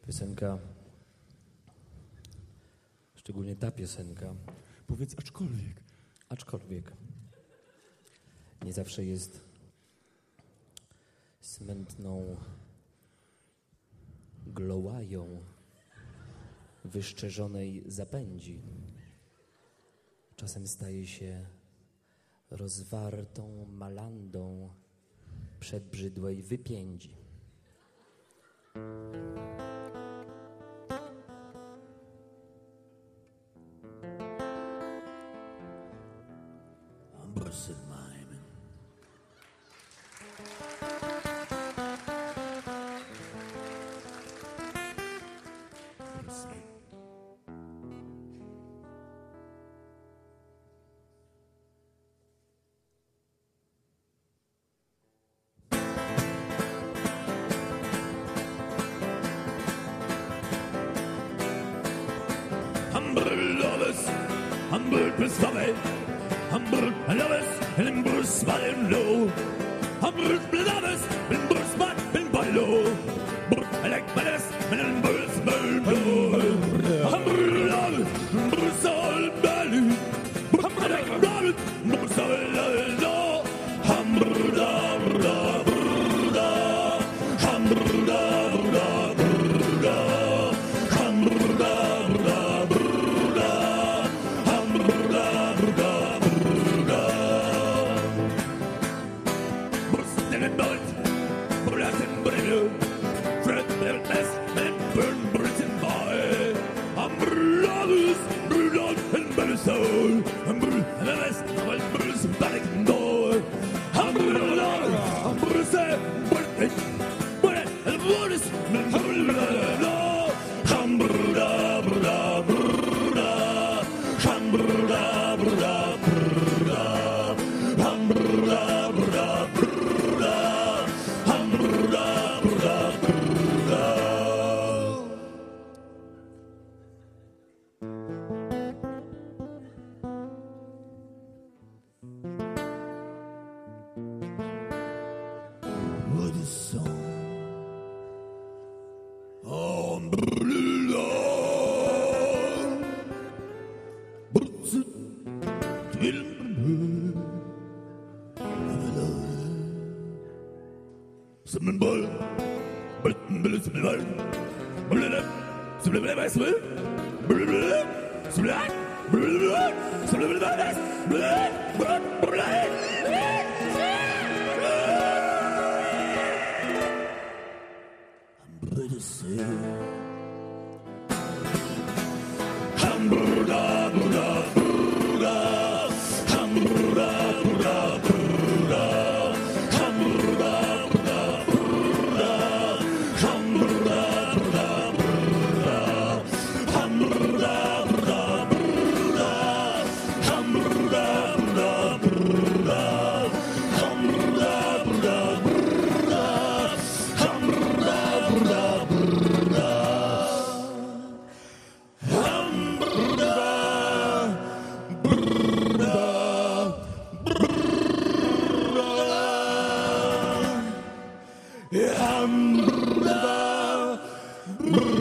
Piosenka, szczególnie ta piosenka, Powiedz aczkolwiek nie zawsze jest smętną glołają wyszczerzonej zapędzi. Czasem staje się rozwartą malandą przedbrzydłej wypiędzi. Humble Pistole, humble Loves, and Bruce Mallow, humble Blaves, and Bruce Matt, and Ballo, like Balas, and Bruce Mallow, humble Love, Bruce All Ballu, humble like Robert, Bruce All Law, humble Love, humble Love, soul, humble, and the rest of us, Bruce, back and door. Humble, humble, say, bullet, bullet, and Bruce, and humble, law. Humble, humble, Hamburger.